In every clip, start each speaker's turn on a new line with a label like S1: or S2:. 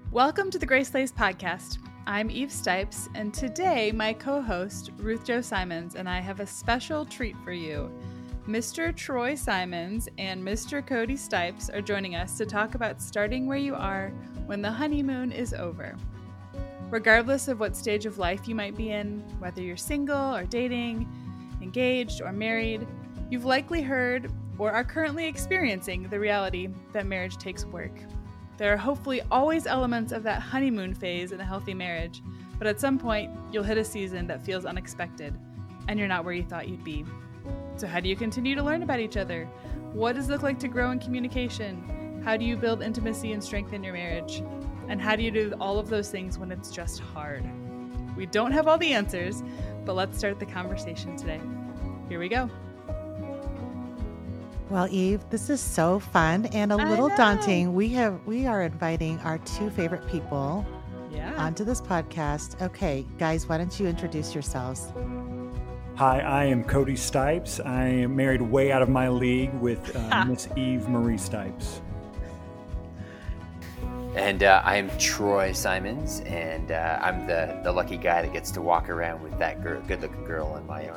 S1: Welcome to the Grace Lace Podcast. I'm Eve Stipes, and today my co-host, Ruth Jo Simons, and I have a special treat for you. Mr. Troy Simons and Mr. Cody Stipes are joining us to talk about starting where you are when the honeymoon is over. Regardless of what stage of life you might be in, whether you're single or dating, engaged or married, you've likely heard or are currently experiencing the reality that marriage takes work. There are hopefully always elements of that honeymoon phase in a healthy marriage, but at some point, you'll hit a season that feels unexpected, and you're not where you thought you'd be. So how do you continue to learn about each other? What does it look like to grow in communication? How do you build intimacy and strengthen your marriage? And how do you do all of those things when it's just hard? We don't have all the answers, but let's start the conversation today. Here we go.
S2: Well, Eve, this is so fun and a little daunting. We are inviting our two favorite people onto this podcast. Okay, guys, why don't you introduce yourselves?
S3: Hi, I am Cody Stipes. I am married way out of my league with Miss Eve Marie Stipes.
S4: And I'm Troy Simons, and I'm the lucky guy that gets to walk around with that good-looking girl on my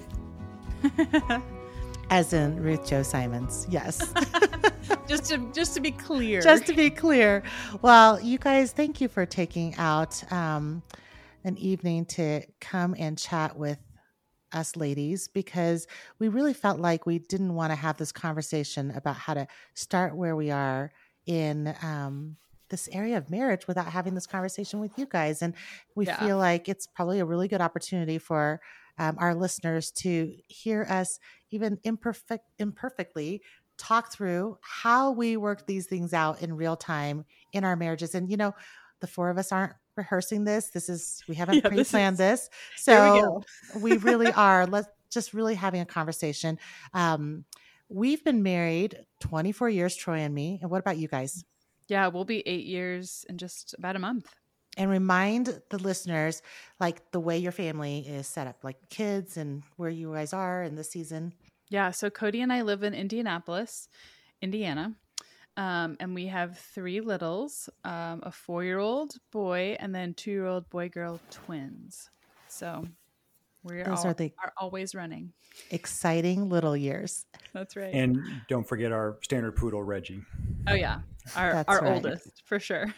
S4: arm.
S2: As in Ruth Jo Simons, yes.
S1: Just to be clear.
S2: Just to be clear. Well, you guys, thank you for taking out an evening to come and chat with us ladies, because we really felt like we didn't want to have this conversation about how to start where we are in this area of marriage without having this conversation with you guys. And we feel like it's probably a really good opportunity for our listeners to hear us even imperfectly talk through how we work these things out in real time in our marriages. And, you know, the four of us aren't rehearsing this. We haven't pre-planned this. So we really are. Let's just really having a conversation. We've been married 24 years, Troy and me. And what about you guys?
S1: Yeah, we'll be 8 years in just about a month.
S2: And remind the listeners, like, the way your family is set up, like kids and where you guys are in this season.
S1: Yeah, so Cody and I live in Indianapolis, Indiana. And we have three littles, a 4-year-old boy and then 2-year-old boy-girl twins. So those are always running.
S2: Exciting little years.
S1: That's right.
S3: And don't forget our standard poodle, Reggie.
S1: Oh, yeah. Our oldest, for sure.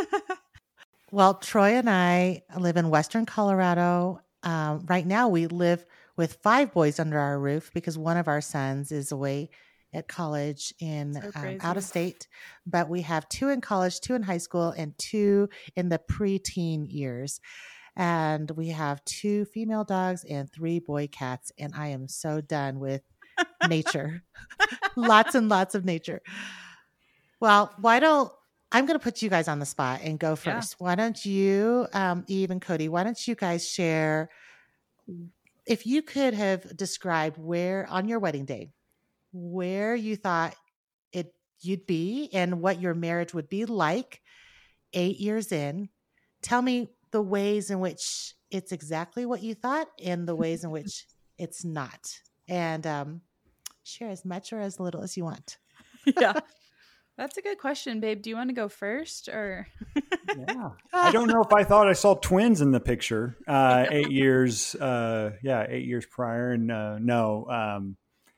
S2: Well, Troy and I live in Western Colorado. Right now, we live with 5 boys under our roof because one of our sons is away at college in out of state. But we have 2 in college, 2 in high school, and 2 in the preteen years. And we have 2 female dogs and 3 boy cats. And I am so done with nature. Lots and lots of nature. Well, I'm going to put you guys on the spot and go first. Yeah. Why don't you, Eve and Cody, why don't you guys share, if you could have described where on your wedding day, where you thought you'd be and what your marriage would be like 8 years in. Tell me the ways in which it's exactly what you thought and the ways in which it's not. And share as much or as little as you want.
S1: Yeah. That's a good question, babe. Do you want to go first or?
S3: Yeah. I don't know if I thought I saw twins in the picture 8 years. 8 years prior. And no,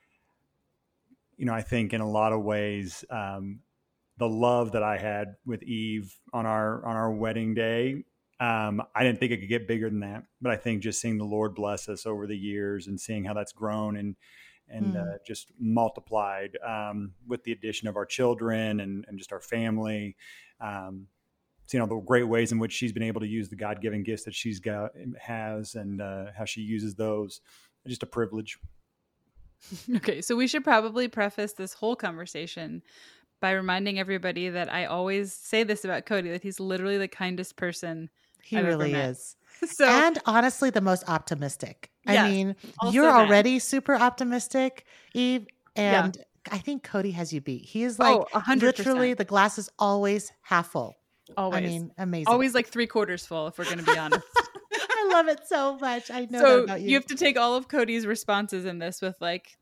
S3: I think in a lot of ways, the love that I had with Eve on our wedding day, I didn't think it could get bigger than that. But I think just seeing the Lord bless us over the years and seeing how that's grown and just multiplied with the addition of our children and just our family. The great ways in which she's been able to use the God-given gifts that has and how she uses those. Just a privilege.
S1: Okay, so we should probably preface this whole conversation by reminding everybody that I always say this about Cody, that he's literally the kindest person I've
S2: really
S1: ever met.
S2: Is. And honestly, the most optimistic.
S1: Yes,
S2: I mean, you're already super optimistic, Eve, and I think Cody has you beat. He is like 100%. Literally the glass is always half full.
S1: Always.
S2: I mean, amazing.
S1: Always like 3/4 full, if we're going to be honest.
S2: I love it so much. I know
S1: that
S2: about you.
S1: You have to take all of Cody's responses in this with like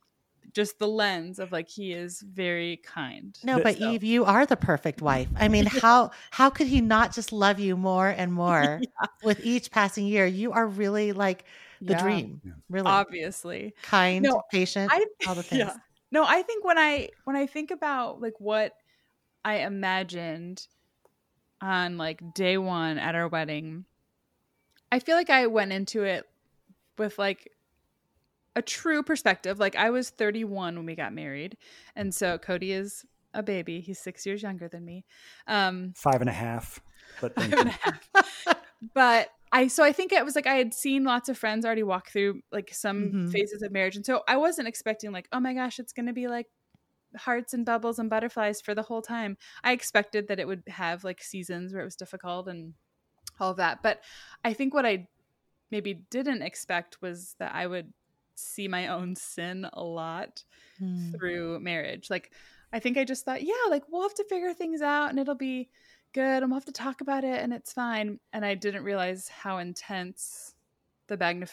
S1: just the lens of like, he is very kind.
S2: No, but Eve, you are the perfect wife. I mean, how could he not just love you more and more with each passing year? You are really like the dream. Really.
S1: Obviously.
S2: Kind, patient, all the things.
S1: Yeah. No, I think when I think about like what I imagined on like day one at our wedding, I feel like I went into it with like a true perspective. Like I was 31 when we got married. And so Cody is a baby. He's 6 years younger than me.
S3: 5.5. But
S1: 5.5. But I think it was like I had seen lots of friends already walk through like some phases of marriage. And so I wasn't expecting like, oh my gosh, it's going to be like hearts and bubbles and butterflies for the whole time. I expected that it would have like seasons where it was difficult and all of that. But I think what I maybe didn't expect was that I would see my own sin a lot through marriage. Like, I think I just thought, yeah, like we'll have to figure things out and it'll be good and we'll have to talk about it and it's fine. And I didn't realize how intense the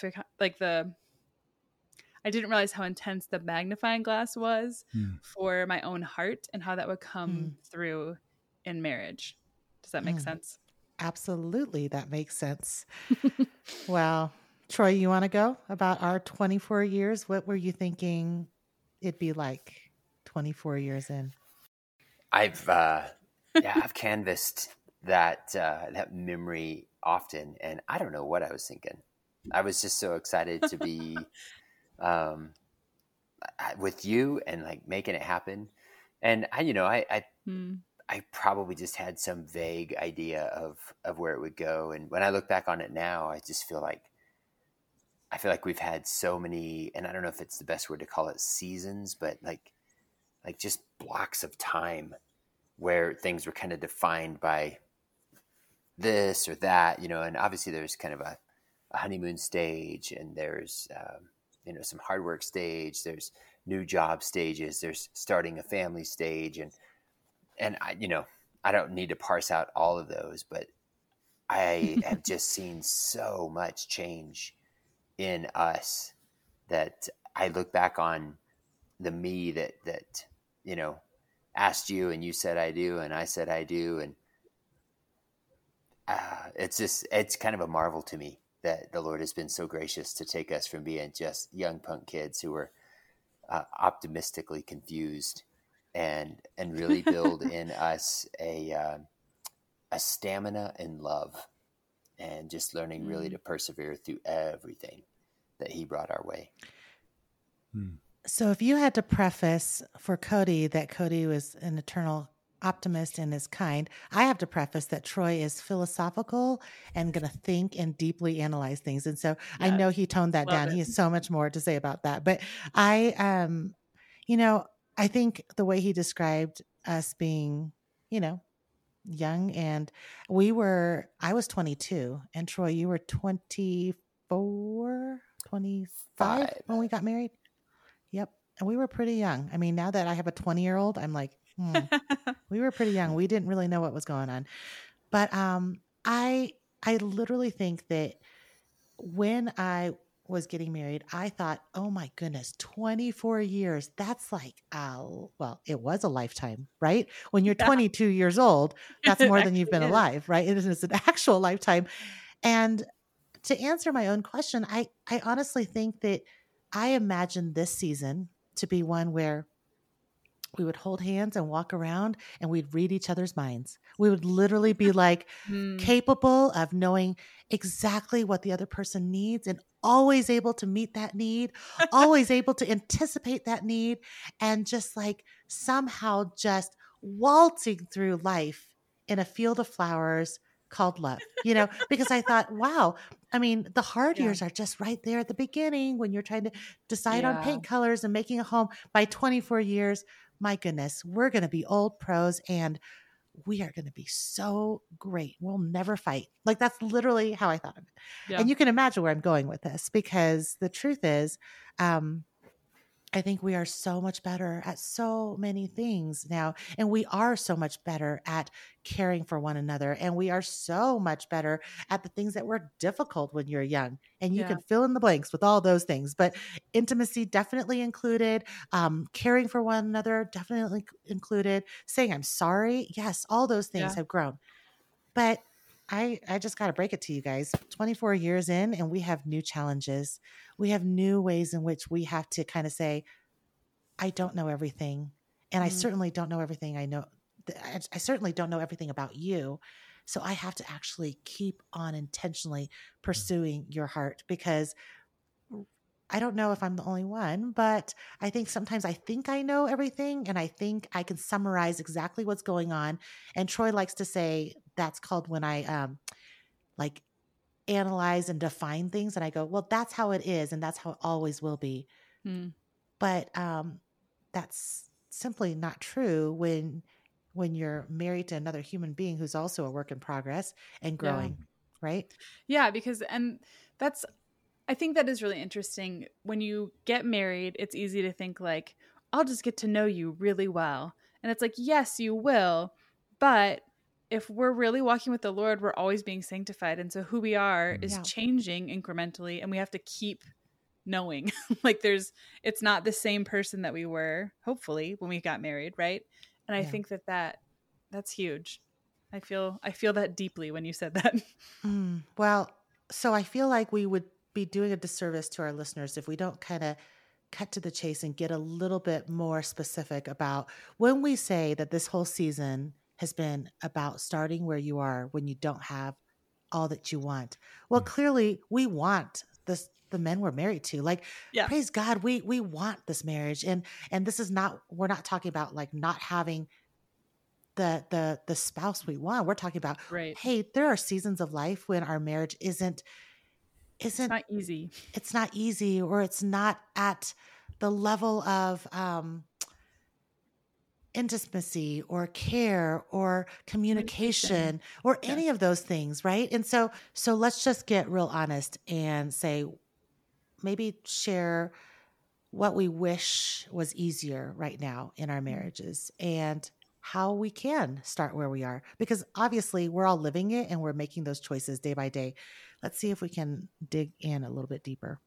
S1: magnifying glass was for my own heart and how that would come through in marriage. Does that make sense?
S2: Absolutely. That makes sense. Well, Troy, you want to go about our 24 years? What were you thinking it'd be like 24 years in?
S4: I've canvassed that memory often, and I don't know what I was thinking. I was just so excited to be with you and like making it happen. And I probably just had some vague idea of where it would go. And when I look back on it now, I just feel like we've had so many, and I don't know if it's the best word to call it seasons, but like just blocks of time where things were kind of defined by this or that, and obviously there's kind of a honeymoon stage and there's, some hard work stage, there's new job stages, there's starting a family stage. And I don't need to parse out all of those, but I have just seen so much change in us that I look back on the me that asked you and you said I do and I said I do, and it's kind of a marvel to me that the Lord has been so gracious to take us from being just young punk kids who were optimistically confused and really build in us a stamina and love, and just learning really to persevere through everything that he brought our way.
S2: So if you had to preface for Cody that Cody was an eternal optimist and is kind, I have to preface that Troy is philosophical and going to think and deeply analyze things. And so I know he toned that down. He has so much more to say about that. But I think the way he described us being, young, and I was 22 and Troy, you were 24, 25 when we got married. Yep. And we were pretty young. I mean, now that I have a 20-year-old, I'm like, we were pretty young. We didn't really know what was going on. But I literally think that when I was getting married, I thought, oh my goodness, 24 years. That's like, it was a lifetime, right? When you're 22 years old, that's more than you've been alive, right? It is an actual lifetime. And to answer my own question, I honestly think that I imagined this season to be one where we would hold hands and walk around and we'd read each other's minds. We would literally be like capable of knowing exactly what the other person needs and always able to meet that need, always able to anticipate that need, and just like somehow just waltzing through life in a field of flowers called love, because I thought, wow, I mean, the hard years are just right there at the beginning when you're trying to decide on paint colors and making a home. By 24 years, my goodness, we're going to be old pros and we are going to be so great. We'll never fight. Like, that's literally how I thought of it. Yeah. And you can imagine where I'm going with this, because the truth is, I I think we are so much better at so many things now. And we are so much better at caring for one another. And we are so much better at the things that were difficult when you're young. And you
S1: Yeah.
S2: can fill in the blanks with all those things. But intimacy definitely included, caring for one another definitely included, saying I'm sorry. Yes, all those things
S1: Yeah.
S2: have grown. But I just got to break it to you guys. 24 years in, and we have new challenges. We have new ways in which we have to kind of say, I don't know everything. And I certainly don't know everything I know. I certainly don't know everything about you. So I have to actually keep on intentionally pursuing your heart, because I don't know if I'm the only one, but I think sometimes I think I know everything and I think I can summarize exactly what's going on. And Troy likes to say that's called when I like analyze and define things, and I go, well, that's how it is and that's how it always will be.
S1: Mm.
S2: But that's simply not true when you're married to another human being who's also a work in progress and growing, right?
S1: Yeah, because I think that is really interesting. When you get married, it's easy to think like, I'll just get to know you really well. And it's like, yes, you will. But if we're really walking with the Lord, we're always being sanctified. And so who we are is
S2: Yeah.
S1: changing incrementally, and we have to keep knowing. Like it's not the same person that we were, hopefully, when we got married, right? And I
S2: Yeah.
S1: think that's huge. I feel that deeply when you said that.
S2: Well, so I feel like we would be doing a disservice to our listeners if we don't kind of cut to the chase and get a little bit more specific about when we say that this whole season has been about starting where you are when you don't have all that you want. Well, clearly we want the men we're married to. Like,
S1: Yeah.
S2: praise God, we want this marriage. And this is not, we're not talking about like not having the spouse we want. We're talking about,
S1: Right.
S2: hey, there are seasons of life when our marriage isn't
S1: It's not easy.
S2: it's not easy, or it's not at the level of intimacy or care or communication or any of those things, right? And so let's just get real honest and say, maybe share what we wish was easier right now in our marriages and how we can start where we are, because obviously we're all living it and we're making those choices day by day. Let's see if we can dig in a little bit deeper.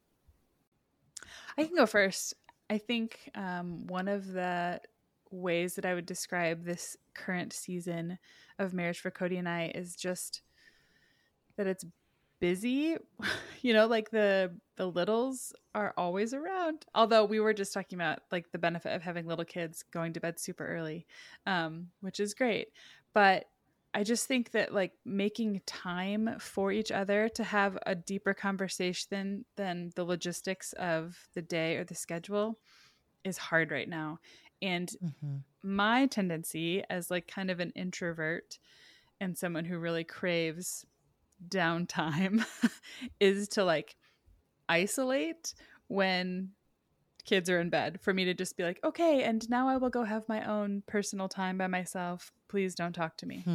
S1: I can go first. I think one of the ways that I would describe this current season of marriage for Cody and I is just that it's busy. You know, like the littles are always around. Although we were just talking about like the benefit of having little kids going to bed super early, which is great. But I just think that like making time for each other to have a deeper conversation than the logistics of the day or the schedule is hard right now. And my tendency as like kind of an introvert and someone who really craves downtime is to like isolate when kids are in bed, for me to just be like, okay, and now I will go have my own personal time by myself. Please don't talk to me.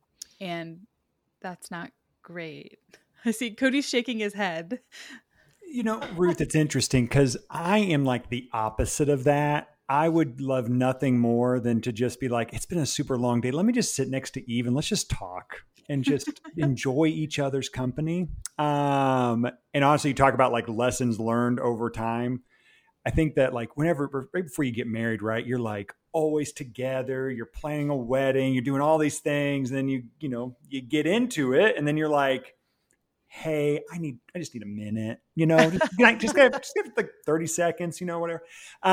S1: And that's not great. I see Cody's shaking his head.
S3: You know, Ruth, it's interesting because I am like the opposite of that. I would love nothing more than to just be like, it's been a super long day. Let me just sit next to Eve and let's just talk and just enjoy each other's company. And honestly, you talk about like lessons learned over time. I think that like whenever, right before you get married, right, you're like always together, you're planning a wedding, you're doing all these things. And then you get into it and then you're like, hey, I just need a minute, just give like 30 seconds, whatever.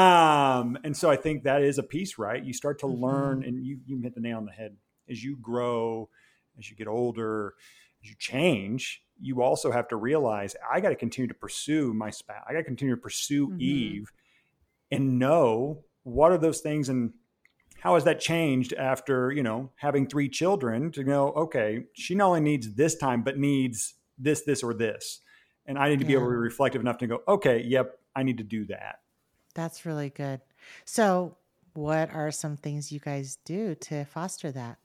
S3: And so I think that is a piece, right? You start to learn, and you hit the nail on the head. As you grow, as you get older, as you change, you also have to realize I got to continue to pursue my spouse. I got to continue to pursue Eve and know what are those things and how has that changed after, having 3 children to know, okay, she not only needs this time, but needs this, or this. And I need to be able to be reflective enough to go, okay, yep, I need to do that.
S2: That's really good. So what are some things you guys do to foster that?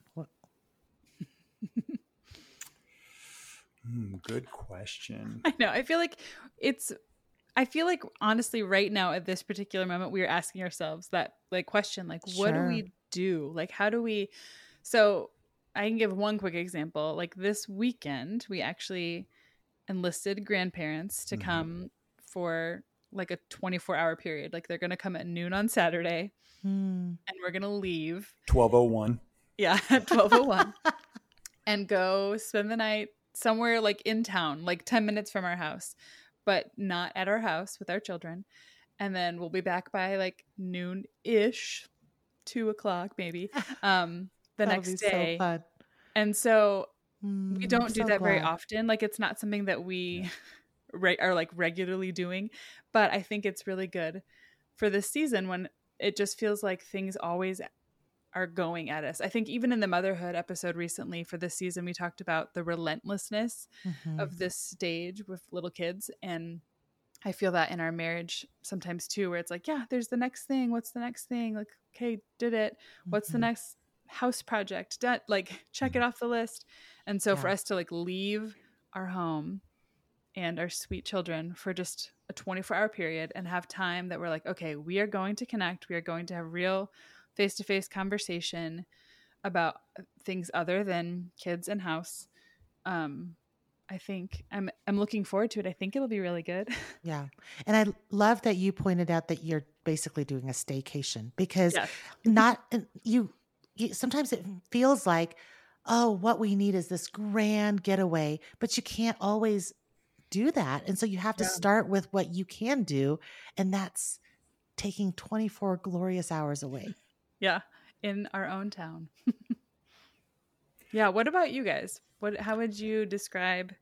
S3: Good question.
S1: I know. I feel like it's I feel like honestly right now at this particular moment we are asking ourselves that like question, like what do we do? Like how do we so I can give one quick example. Like this weekend we actually enlisted grandparents to come for like a 24-hour period. Like they're going to come at noon on Saturday and we're going to leave
S3: 12:01.
S1: Yeah, 12:01 and go spend the night somewhere like in town, like 10 minutes from our house, but not at our house with our children. And then we'll be back by like noon-ish, 2:00 maybe, the next day.
S2: So fun.
S1: And so we don't do that very
S2: glad.
S1: often. Like it's not something that we are like regularly doing, but I think it's really good for this season when it just feels like things always are going at us. I think even in the motherhood episode recently for this season, we talked about the relentlessness of this stage with little kids. And I feel that in our marriage sometimes too, where it's like, yeah, there's the next thing. What's the next thing? Like, okay, did it. What's the next house project? Like, check it off the list. And so for us to like leave our home and our sweet children for just a 24-hour period and have time that we're like, okay, we are going to connect. We are going to have real face-to-face conversation about things other than kids and house. I think I'm looking forward to it. I think it'll be really good.
S2: Yeah. And I love that you pointed out that you're basically doing a staycation because you sometimes it feels like, oh, what we need is this grand getaway, but you can't always do that. And so you have to start with what you can do. And that's taking 24 glorious hours away.
S1: Yeah. In our own town. Yeah. What about you guys? How would you describe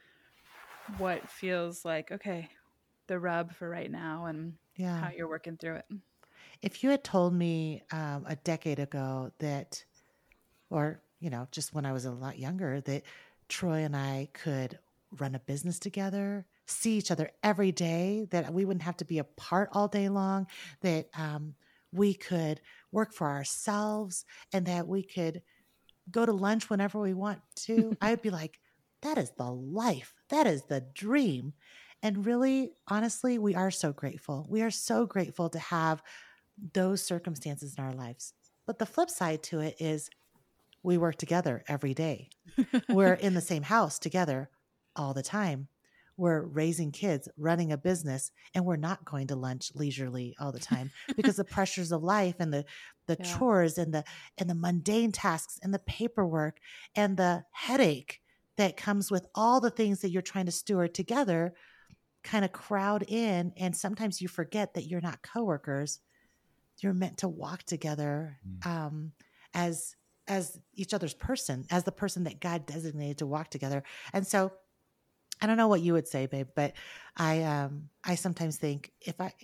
S1: what feels like, okay, the rub for right now and how you're working through it?
S2: If you had told me a decade ago that, or, just when I was a lot younger, that Troy and I could run a business together, see each other every day, that we wouldn't have to be apart all day long, that we could work for ourselves and that we could go to lunch whenever we want to, I'd be like, that is the life. That is the dream. And really, honestly, we are so grateful. We are so grateful to have those circumstances in our lives. But the flip side to it is we work together every day. We're in the same house together all the time. We're raising kids, running a business, and we're not going to lunch leisurely all the time because the pressures of life and the chores and the mundane tasks and the paperwork and the headache that comes with all the things that you're trying to steward together kind of crowd in. And sometimes you forget that you're not coworkers. You're meant to walk together as each other's person, as the person that God designated to walk together. And so I don't know what you would say, babe, but I sometimes think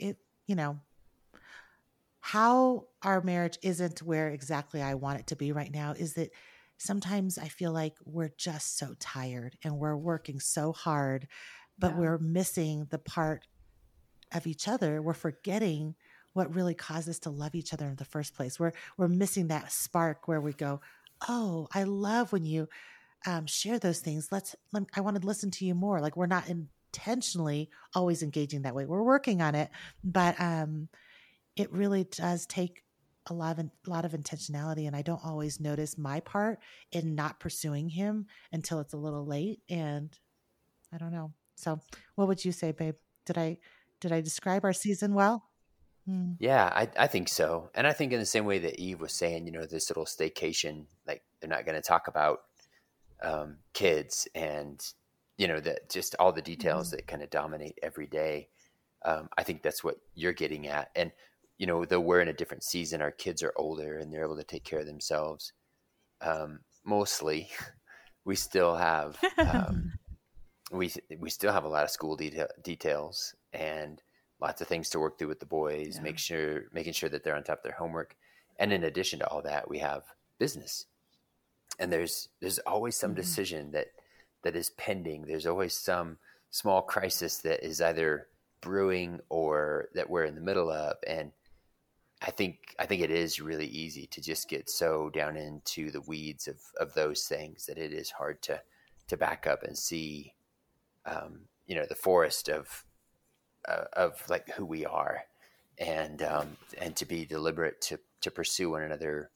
S2: how our marriage isn't where exactly I want it to be right now is that sometimes I feel like we're just so tired and we're working so hard, but we're missing the part of each other. We're forgetting what really caused us to love each other in the first place. We're missing that spark where we go, oh, I love when you share those things. I want to listen to you more. Like we're not intentionally always engaging that way. We're working on it, but it really does take a lot of intentionality. And I don't always notice my part in not pursuing him until it's a little late. And I don't know. So what would you say, babe? Did I describe our season well?
S4: Yeah, I think so. And I think in the same way that Eve was saying, this little staycation, like they're not going to talk about kids and, that just all the details that kind of dominate every day. I think that's what you're getting at. And, though we're in a different season, our kids are older and they're able to take care of themselves. Mostly we still have, we still have a lot of school details and lots of things to work through with the boys, making sure that they're on top of their homework. And in addition to all that, we have business. And there's always some decision that is pending. There's always some small crisis that is either brewing or that we're in the middle of. And I think it is really easy to just get so down into the weeds of those things that it is hard to back up and see, the forest of of like who we are, and to be deliberate to pursue one another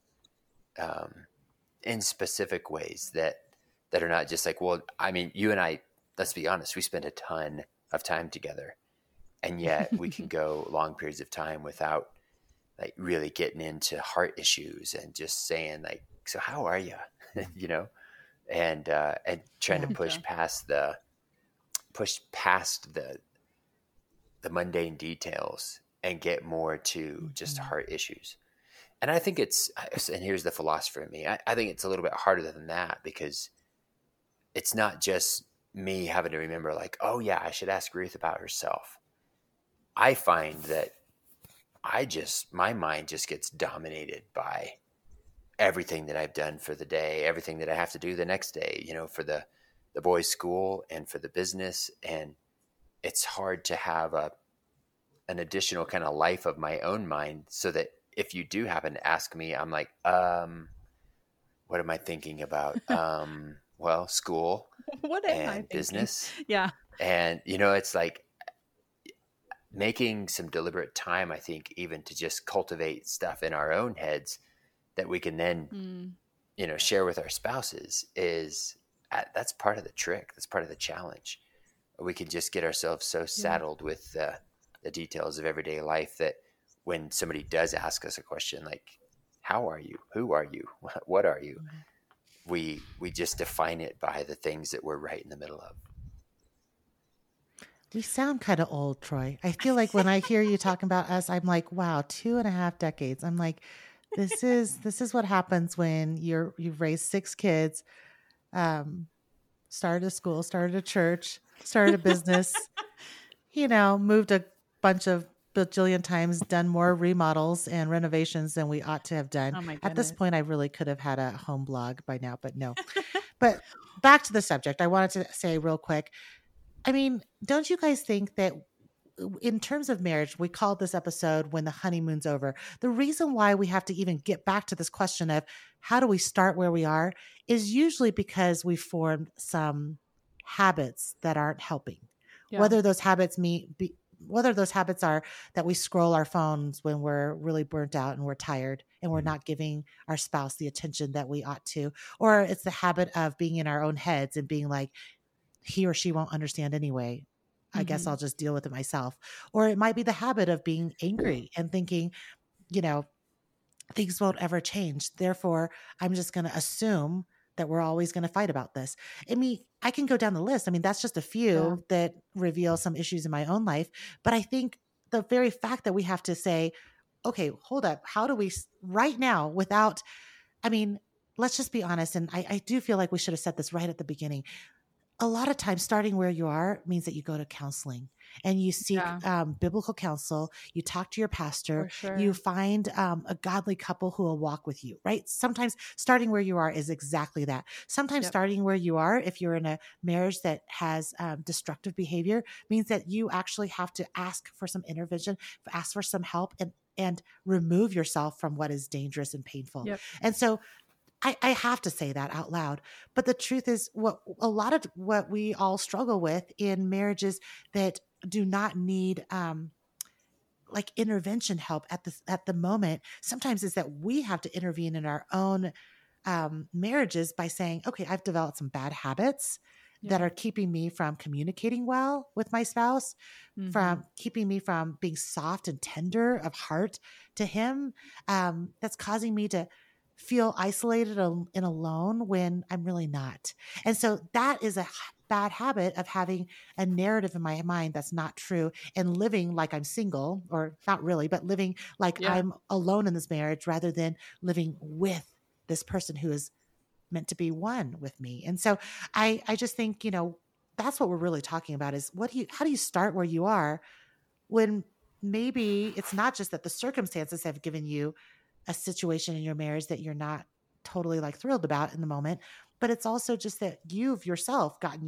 S4: in specific ways that are not just like, well, I mean, you and I, let's be honest, we spend a ton of time together, and yet we can go long periods of time without like really getting into heart issues and just saying like, so how are you? You know, and trying to push past the mundane details and get more to just heart issues. And I think and here's the philosopher in me, I think it's a little bit harder than that, because it's not just me having to remember like, oh yeah, I should ask Ruth about herself. I find that my mind just gets dominated by everything that I've done for the day, everything that I have to do the next day, you know, for the boys' school and for the business. And it's hard to have an additional kind of life of my own mind, so that if you do happen to ask me, I'm like, what am I thinking about? Well, school
S1: what am I
S4: and business.
S1: Yeah.
S4: And, you know, it's like making some deliberate time, I think, even to just cultivate stuff in our own heads that we can then, you know, share with our spouses that's part of the trick. That's part of the challenge. We can just get ourselves so saddled with the details of everyday life that when somebody does ask us a question like, how are you? Who are you? What are you? We just define it by the things that we're right in the middle of.
S2: We sound kind of old, Troy. I feel like when I hear you talking about us, I'm like, wow, 2.5 decades. I'm like, this is what happens when you've raised 6 kids, started a school, started a church, started a business, you know, moved a bunch of bajillion times, done more remodels and renovations than we ought to have done.
S1: Oh my
S2: At this
S1: goodness.
S2: point, I really could have had a home blog by now, but no. But back to the subject, I wanted to say real quick, I mean, don't you guys think that in terms of marriage, we called this episode When the Honeymoon's Over. The reason why we have to even get back to this question of how do we start where we are is usually because we formed some habits that aren't helping.
S1: Yeah.
S2: Whether those habits are that we scroll our phones when we're really burnt out and we're tired and we're not giving our spouse the attention that we ought to, or it's the habit of being in our own heads and being like, he or she won't understand anyway. I guess I'll just deal with it myself. Or it might be the habit of being angry and thinking, you know, things won't ever change. Therefore, I'm just going to assume that we're always going to fight about this. I mean, I can go down the list. I mean, that's just a few that reveal some issues in my own life. But I think the very fact that we have to say, okay, hold up. How do we right now without, I mean, let's just be honest. And I do feel like we should have said this right at the beginning. A lot of times starting where you are means that you go to counseling and you seek biblical counsel. You talk to your pastor.
S1: Sure.
S2: You find a godly couple who will walk with you, right? Sometimes starting where you are is exactly that. Sometimes starting where you are, if you're in a marriage that has destructive behavior, means that you actually have to ask for some intervention, ask for some help, and remove yourself from what is dangerous and painful. And so I have to say that out loud. But the truth is a lot of what we all struggle with in marriages that do not need like intervention help at the moment, sometimes is that we have to intervene in our own marriages by saying, okay, I've developed some bad habits that are keeping me from communicating well with my spouse, from keeping me from being soft and tender of heart to him. That's causing me to feel isolated and alone when I'm really not. And so that is a bad habit of having a narrative in my mind that's not true and living like I'm single, or not really, but living like I'm alone in this marriage rather than living with this person who is meant to be one with me. And so I just think, you know, that's what we're really talking about is how do you start where you are when maybe it's not just that the circumstances have given you a situation in your marriage that you're not totally like thrilled about in the moment, but it's also just that you've yourself gotten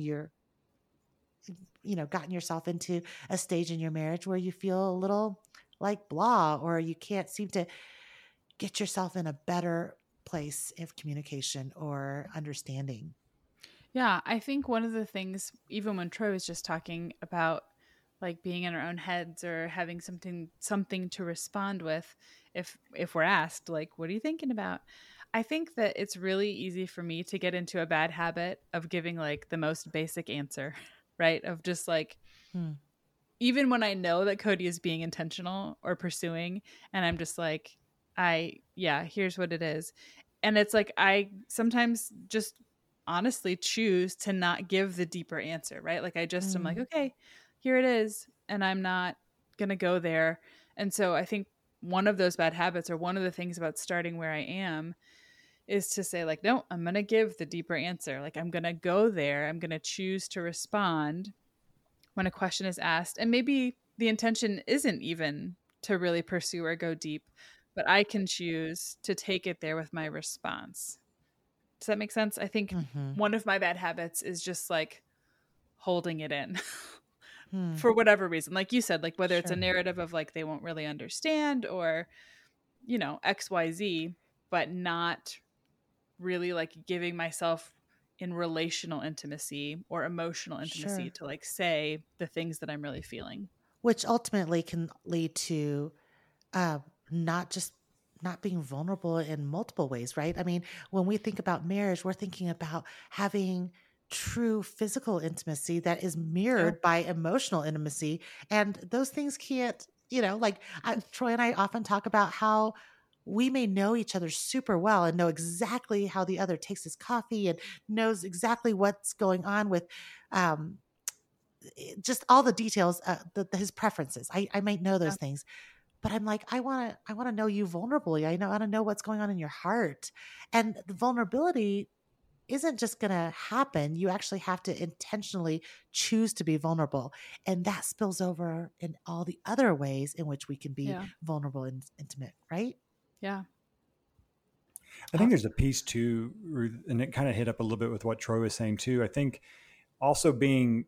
S2: yourself into a stage in your marriage where you feel a little like blah, or you can't seem to get yourself in a better place of communication or understanding.
S1: Yeah, I think one of the things, even when Troy was just talking about like being in our own heads or having something to respond with if we're asked, like, what are you thinking about? I think that it's really easy for me to get into a bad habit of giving like the most basic answer, right? Of just like, even when I know that Cody is being intentional or pursuing, and I'm just like, here's what it is. And it's like, I sometimes just honestly choose to not give the deeper answer, right? Like I just am like, okay, here it is. And I'm not going to go there. And so I think one of those bad habits, or one of the things about starting where I am, is to say like, no, I'm going to give the deeper answer. Like I'm going to go there. I'm going to choose to respond when a question is asked. And maybe the intention isn't even to really pursue or go deep, but I can choose to take it there with my response. Does that make sense? I think one of my bad habits is just like holding it in for whatever reason. Like you said, like whether it's a narrative of like they won't really understand or, you know, XYZ, but not really like giving myself in relational intimacy or emotional intimacy to like say the things that I'm really feeling.
S2: Which ultimately can lead to not being vulnerable in multiple ways, right? I mean, when we think about marriage, we're thinking about having true physical intimacy that is mirrored by emotional intimacy. And those things can't, you know, like Troy and I often talk about how we may know each other super well and know exactly how the other takes his coffee and knows exactly what's going on with just all the details, his preferences. I might know those things, but I'm like, I want to know you vulnerably. I want to know what's going on in your heart. And the vulnerability isn't just going to happen. You actually have to intentionally choose to be vulnerable. And that spills over in all the other ways in which we can be vulnerable and intimate, right?
S1: Yeah.
S3: I think there's a piece too, Ruth, and it kind of hit up a little bit with what Troy was saying too. I think also being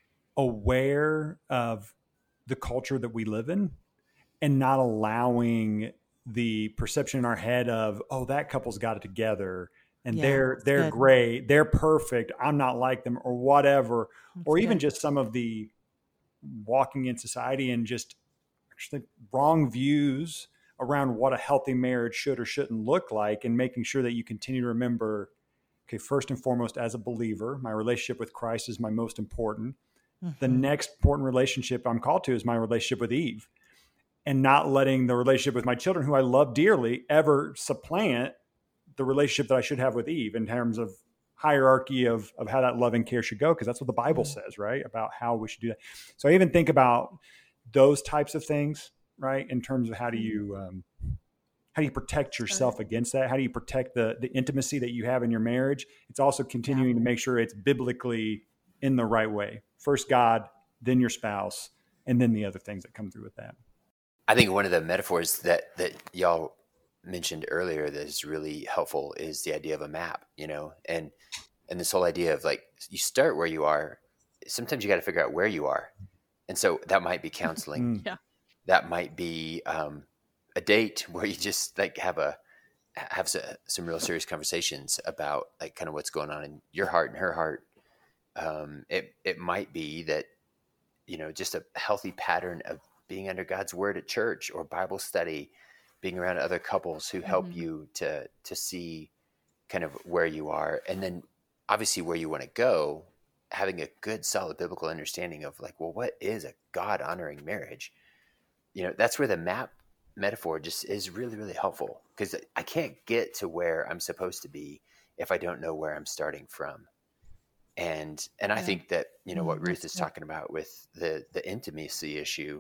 S3: aware of the culture that we live in and not allowing the perception in our head of, oh, that couple's got it together and they're good. Great, they're perfect, I'm not like them, or whatever. That's or even just some of the walking in society and just actually wrong views around what a healthy marriage should or shouldn't look like, and making sure that you continue to remember, okay, first and foremost, as a believer, my relationship with Christ is my most important. The next important relationship I'm called to is my relationship with Eve, and not letting the relationship with my children, who I love dearly, ever supplant the relationship that I should have with Eve in terms of hierarchy of how that love and care should go. Because that's what the Bible says, right? About how we should do that. So I even think about those types of things, right? In terms of how do you protect yourself against that? How do you protect the intimacy that you have in your marriage? It's also continuing to make sure it's biblically in the right way. First God, then your spouse, and then the other things that come through with that.
S4: I think one of the metaphors that y'all mentioned earlier that is really helpful is the idea of a map, you know, and this whole idea of like, you start where you are. Sometimes you got to figure out where you are. And so that might be counseling. That might be a date where you just like have some real serious conversations about like kind of what's going on in your heart and her heart. It might be that, you know, just a healthy pattern of being under God's word at church or Bible study, being around other couples who help you to see kind of where you are. And then obviously where you want to go, having a good solid biblical understanding of like, well, what is a God honoring marriage? You know, that's where the map metaphor just is really, really helpful, because I can't get to where I'm supposed to be if I don't know where I'm starting from. And I think that, you know, what Ruth is talking about with the intimacy issue,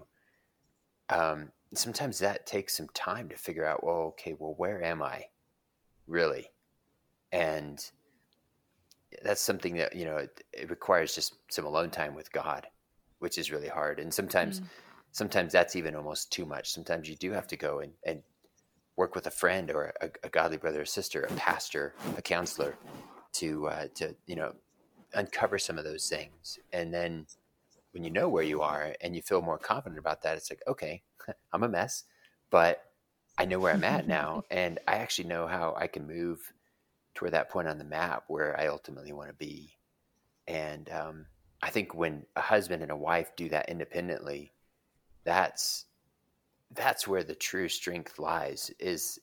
S4: sometimes that takes some time to figure out, well, okay, well, where am I really? And that's something that, you know, it requires just some alone time with God, which is really hard. And sometimes that's even almost too much. Sometimes you do have to go and work with a friend or a godly brother or sister, a pastor, a counselor to you know, uncover some of those things. And then when you know where you are and you feel more confident about that, it's like, okay, I'm a mess, but I know where I'm at now. And I actually know how I can move toward that point on the map where I ultimately want to be. And I think when a husband and a wife do that independently, that's where the true strength lies, is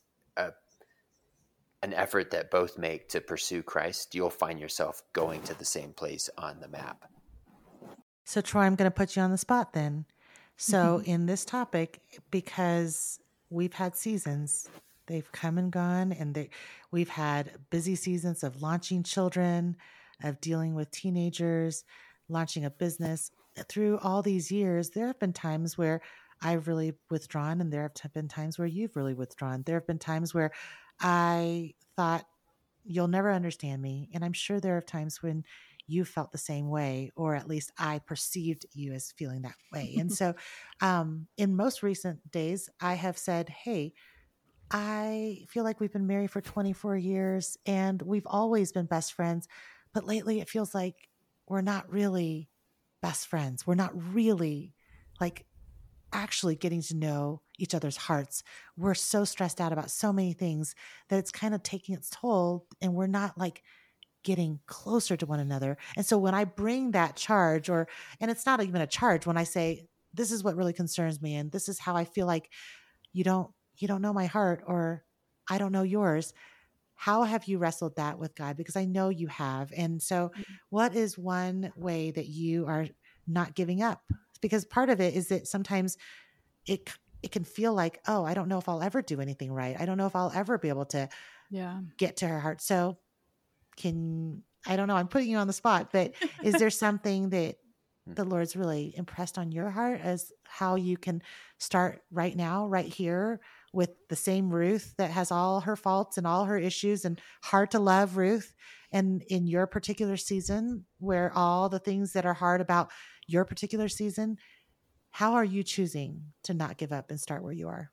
S4: an effort that both make to pursue Christ. You'll find yourself going to the same place on the map.
S2: So, Troy, I'm going to put you on the spot then. So, in this topic, because we've had seasons, they've come and gone, and we've had busy seasons of launching children, of dealing with teenagers, launching a business. Through all these years, there have been times where I've really withdrawn, and there have been times where you've really withdrawn. There have been times where I thought, you'll never understand me. And I'm sure there are times when you felt the same way, or at least I perceived you as feeling that way. And so in most recent days, I have said, hey, I feel like we've been married for 24 years and we've always been best friends. But lately it feels like we're not really best friends. We're not really like actually getting to know each other's hearts. We're so stressed out about so many things that it's kind of taking its toll, and we're not like getting closer to one another. And so when I bring that charge, and it's not even a charge, when I say, this is what really concerns me, and this is how I feel like you don't know my heart, or I don't know yours. How have you wrestled that with God? Because I know you have. And so what is one way that you are not giving up? Because part of it is that sometimes it can feel like, oh, I don't know if I'll ever do anything right. I don't know if I'll ever be able to get to her heart. So I don't know, I'm putting you on the spot, but is there something that the Lord's really impressed on your heart as how you can start right now, right here, with the same Ruth that has all her faults and all her issues, and hard to love Ruth, and in your particular season, where all the things that are hard about your particular season, how are you choosing to not give up and start where you are?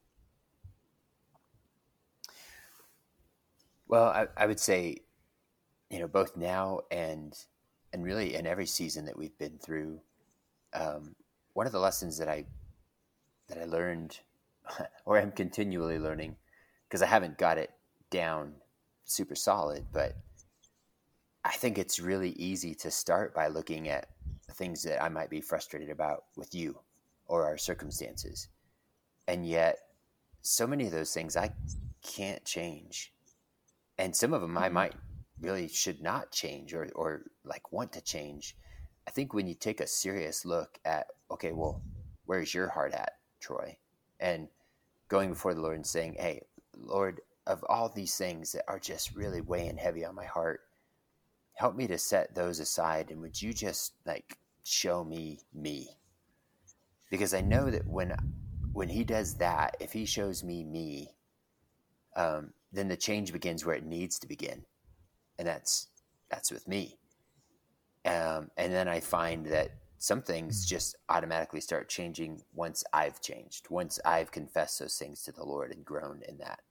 S4: Well, I would say, both now and really in every season that we've been through, one of the lessons that I learned, or I'm continually learning, because I haven't got it down super solid, but I think it's really easy to start by looking at the things that I might be frustrated about with you or our circumstances. And yet so many of those things I can't change. And some of them I might really should not change or like want to change. I think when you take a serious look at, okay, well, where's your heart at, Troy? And going before the Lord and saying, hey, Lord, of all these things that are just really weighing heavy on my heart, help me to set those aside. And would you just like show me? Because I know that when he does that, if he shows me, then the change begins where it needs to begin. And that's with me. And then I find that some things just automatically start changing once I've changed, once I've confessed those things to the Lord and grown in that.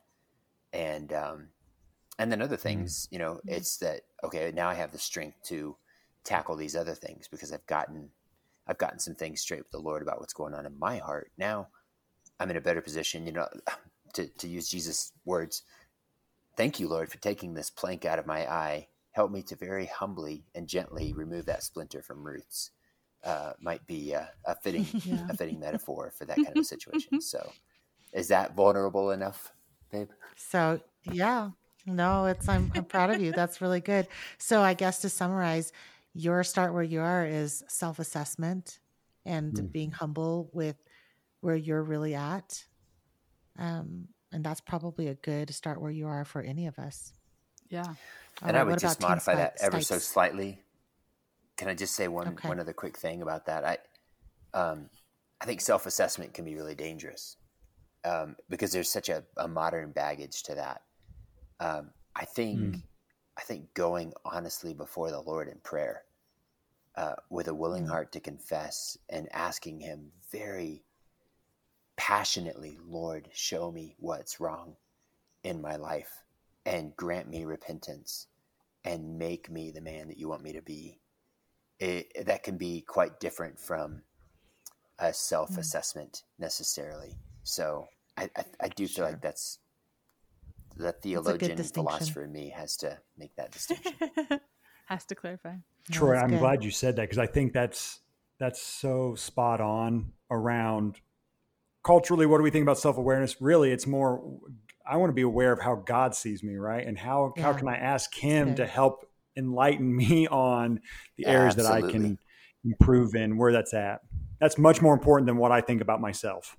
S4: And then other things, it's that, okay, now I have the strength to tackle these other things because I've gotten some things straight with the Lord about what's going on in my heart. Now I'm in a better position, to use Jesus' words. Thank you, Lord, for taking this plank out of my eye. Help me to very humbly and gently remove that splinter from Ruth's. Might be a fitting metaphor for that kind of a situation. So is that vulnerable enough, babe?
S2: So, yeah. No, I'm proud of you. That's really good. So I guess to summarize, your start where you are is self-assessment and being humble with where you're really at. And that's probably a good start where you are for any of us.
S1: Yeah.
S4: And I would just modify that ever so slightly. Can I just say one other quick thing about that? I think self-assessment can be really dangerous because there's such a modern baggage to that. I think going honestly before the Lord in prayer with a willing heart to confess and asking him very passionately, Lord, show me what's wrong in my life and grant me repentance and make me the man that you want me to be. That can be quite different from a self-assessment necessarily. So I do feel like that's the theologian philosopher in me has to make that distinction.
S1: Has to clarify.
S3: Troy,
S2: that's
S3: I'm
S2: good.
S3: glad you said that, because I think that's so spot on around culturally. What do we think about self-awareness? Really, it's more, I want to be aware of how God sees me, right? And how can I ask him to help enlighten me on the areas that I can improve in, where that's at. That's much more important than what I think about myself.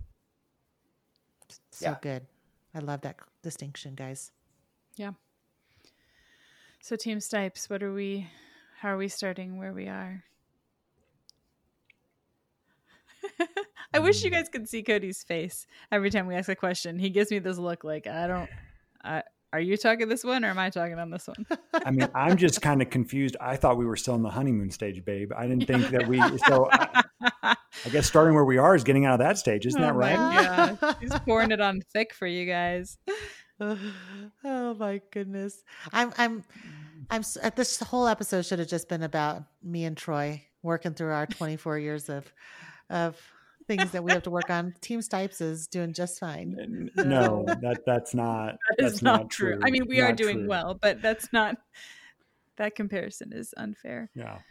S2: So good. I love that distinction, guys.
S1: Yeah. So Team Stipes, how are we starting where we are? I wish you guys could see Cody's face every time we ask a question. He gives me this look like, are you talking this one or am I talking on this one?
S3: I mean, I'm just kind of confused. I thought we were still in the honeymoon stage, babe. I didn't think that so I guess starting where we are is getting out of that stage. Isn't that right?
S1: Yeah. He's pouring it on thick for you guys.
S2: Oh my goodness. I'm this whole episode should have just been about me and Troy working through our 24 years of things that we have to work on. Team Stipes is doing just fine.
S3: No, that's not true.
S1: I mean, we are doing well, but that comparison is unfair.
S3: Yeah.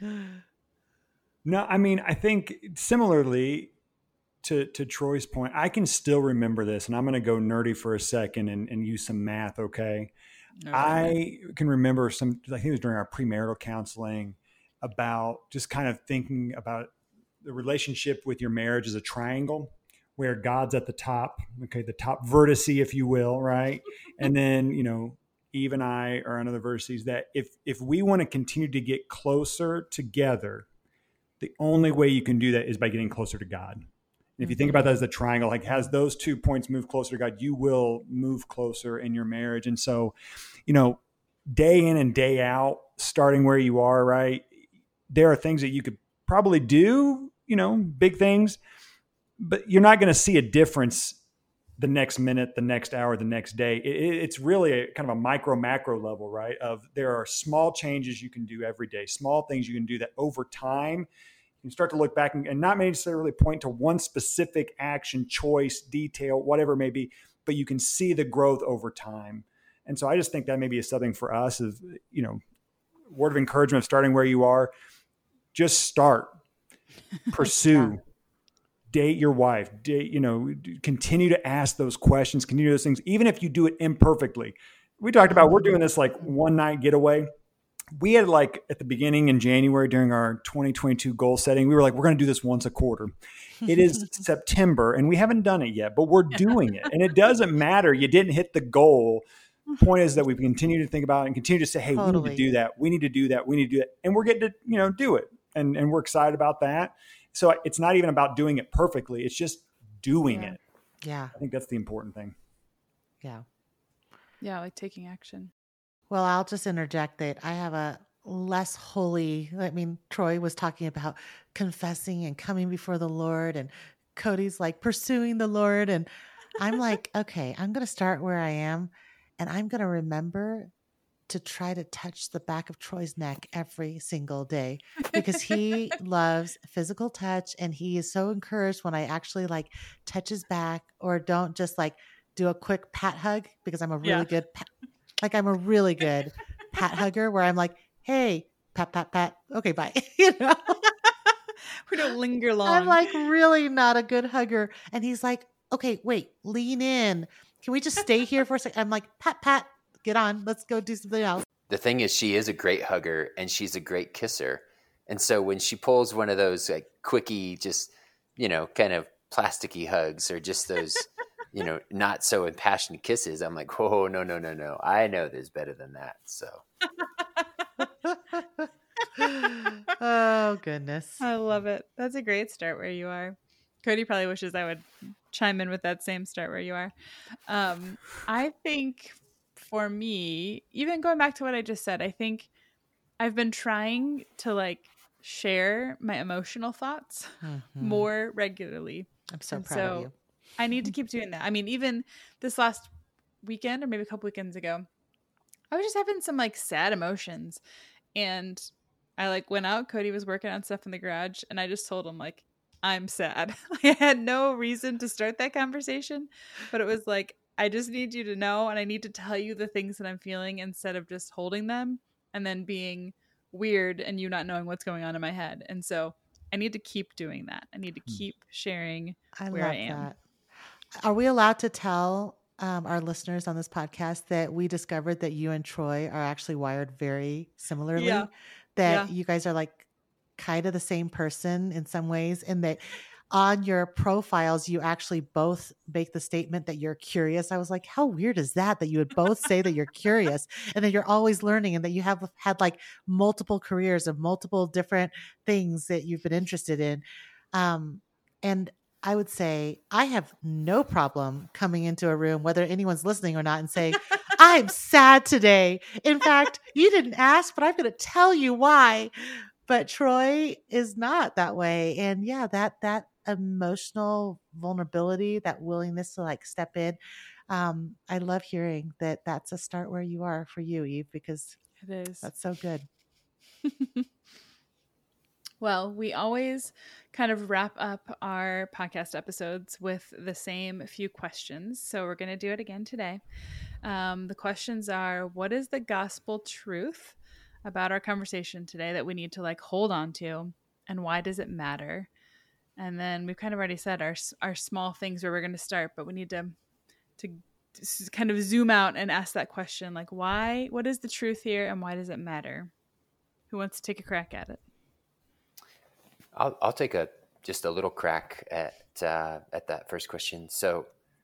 S3: No, I mean, I think similarly to Troy's point, I can still remember this, and I'm going to go nerdy for a second and use some math. Okay. I can remember I think it was during our premarital counseling, about just kind of thinking about the relationship with your marriage as a triangle, where God's at the top, okay, the top vertice, if you will, right? And then, Eve and I are on other vertices, that if we want to continue to get closer together, the only way you can do that is by getting closer to God. And if you think about that as a triangle, like has those 2 points move closer to God, you will move closer in your marriage. And so, day in and day out, starting where you are, right? There are things that you could probably do, big things, but you're not going to see a difference the next minute, the next hour, the next day. It's really a kind of a micro macro level, right? There are small changes you can do every day, small things you can do that over time you can start to look back and not necessarily point to one specific action, choice, detail, whatever it may be, but you can see the growth over time. And so I just think that maybe is something for us of, word of encouragement of starting where you are. Just start, pursue, date your wife, continue to ask those questions, continue those things, even if you do it imperfectly. We talked about, we're doing this like one night getaway. We had at the beginning in January during our 2022 goal setting, we were like, we're going to do this once a quarter. It is September and we haven't done it yet, but we're doing it. And it doesn't matter. You didn't hit the goal. Point is that we continue to think about it and continue to say, hey, we need to do that. We need to do that. We need to do that. And we're getting to, do it. And we're excited about that. So it's not even about doing it perfectly. It's just doing it.
S2: Yeah.
S3: I think that's the important thing.
S2: Yeah.
S1: Yeah. Like taking action.
S2: Well, I'll just interject that I have a less holy, Troy was talking about confessing and coming before the Lord, and Cody's like pursuing the Lord. And I'm like, okay, I'm going to start where I am, and I'm going to remember to try to touch the back of Troy's neck every single day, because he loves physical touch, and he is so encouraged when I actually touch his back, or don't just do a quick pat hug, because I'm a really good I'm a really good pat hugger, where I'm like, hey, pat, pat, pat. Okay, bye.
S1: We don't linger long.
S2: I'm really not a good hugger. And he's like, okay, wait, lean in. Can we just stay here for a second? I'm like, pat, pat, get on. Let's go do something else.
S4: The thing is, she is a great hugger and she's a great kisser. And so when she pulls one of those quickie, just, kind of plasticky hugs, or just those, not so impassioned kisses, I'm like, whoa, no. I know there's better than that. So.
S2: Oh, goodness.
S1: I love it. That's a great start where you are. Cody probably wishes I would chime in with that same start where you are. I think for me, even going back to what I just said, I think I've been trying to share my emotional thoughts more regularly.
S2: I'm so proud of you.
S1: I need to keep doing that. I mean, even this last weekend, or maybe a couple weekends ago, I was just having some sad emotions, and I went out. Cody was working on stuff in the garage, and I just told him I'm sad. I had no reason to start that conversation, but it was I just need you to know, and I need to tell you the things that I'm feeling, instead of just holding them and then being weird and you not knowing what's going on in my head. And so I need to keep doing that. I need to keep sharing where I am.
S2: That. Are we allowed to tell our listeners on this podcast that we discovered that you and Troy are actually wired very similarly?
S1: Yeah.
S2: That you guys are like kind of the same person in some ways, and that on your profiles, you actually both make the statement that you're curious. I was like, how weird is that you would both say that you're curious and that you're always learning and that you have had like multiple careers of multiple different things that you've been interested in. And I would say I have no problem coming into a room, whether anyone's listening or not, and saying, I'm sad today. In fact, you didn't ask, but I'm going to tell you why. But Troy is not that way. And yeah, that emotional vulnerability, that willingness to like step in. I love hearing that that's a start where you are for you, Eve, because
S1: it is.
S2: That's so good.
S1: Well, we always kind of wrap up our podcast episodes with the same few questions. So we're going to do it again today. The questions are, what is the gospel truth about our conversation today that we need to like hold on to, and why does it matter? And then we've kind of already said our small things where we're going to start, but we need to kind of zoom out and ask that question, like what is the truth here and why does it matter? Who wants to take a crack at it?
S4: I'll take just a little crack at that first question. So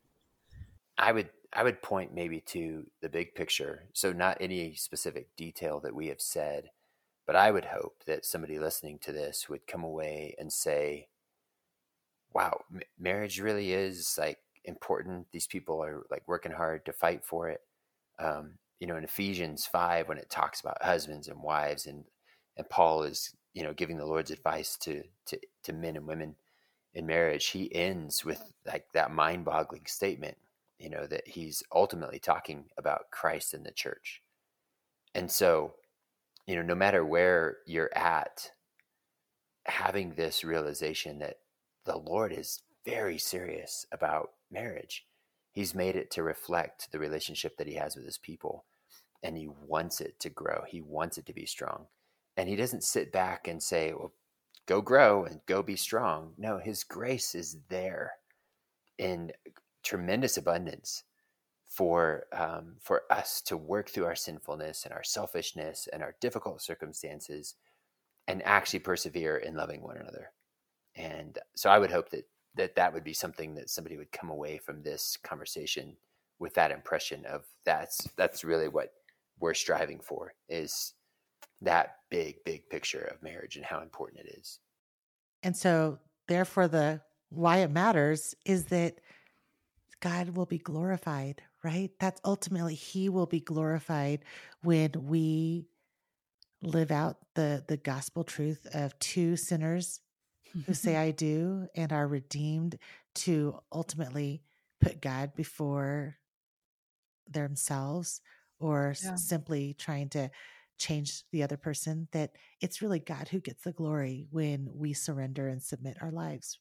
S4: I would point maybe to the big picture. So not any specific detail that we have said, but I would hope that somebody listening to this would come away and say, wow, marriage really is like important. These people are like working hard to fight for it. In Ephesians 5, when it talks about husbands and wives, and Paul is, giving the Lord's advice to men and women in marriage, he ends with like that mind-boggling statement, that he's ultimately talking about Christ and the church. And so, no matter where you're at, having this realization that the Lord is very serious about marriage. He's made it to reflect the relationship that he has with his people, and he wants it to grow. He wants it to be strong. And he doesn't sit back and say, well, go grow and go be strong. No, his grace is there in tremendous abundance for us to work through our sinfulness and our selfishness and our difficult circumstances and actually persevere in loving one another. And so I would hope that would be something that somebody would come away from this conversation with, that impression of that's really what we're striving for, is that big picture of marriage and how important it is.
S2: And so therefore why it matters is that God will be glorified, right? That's ultimately, he will be glorified when we live out the gospel truth of two sinners who say I do and are redeemed to ultimately put God before themselves, or simply trying to change the other person, that it's really God who gets the glory when we surrender and submit our lives.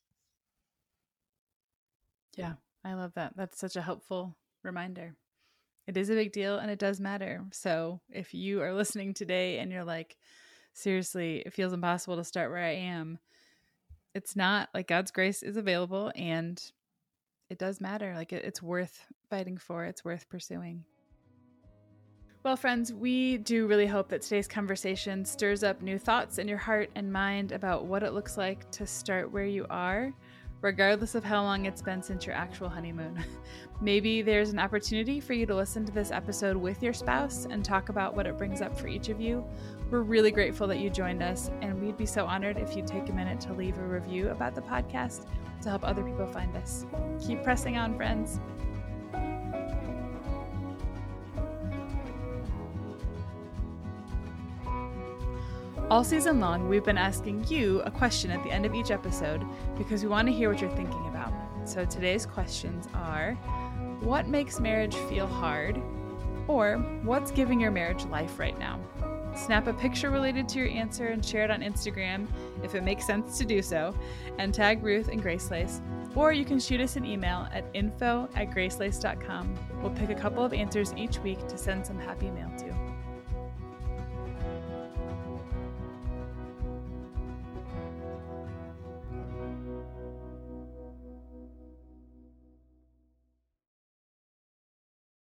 S1: Yeah, I love that. That's such a helpful reminder. It is a big deal and it does matter. So if you are listening today and you're like, seriously, it feels impossible to start where I am, it's not. Like, God's grace is available and it does matter. Like, it's worth fighting for. It's worth pursuing. Well, friends, we do really hope that today's conversation stirs up new thoughts in your heart and mind about what it looks like to start where you are, regardless of how long it's been since your actual honeymoon. Maybe there's an opportunity for you to listen to this episode with your spouse and talk about what it brings up for each of you. We're really grateful that you joined us, and we'd be so honored if you'd take a minute to leave a review about the podcast to help other people find us. Keep pressing on, friends. All season long, we've been asking you a question at the end of each episode because we want to hear what you're thinking about. So today's questions are, what makes marriage feel hard? Or what's giving your marriage life right now? Snap a picture related to your answer and share it on Instagram if it makes sense to do so, and tag Ruth and Gracelace. Or you can shoot us an email at info@gracelace.com. We'll pick a couple of answers each week to send some happy mail to.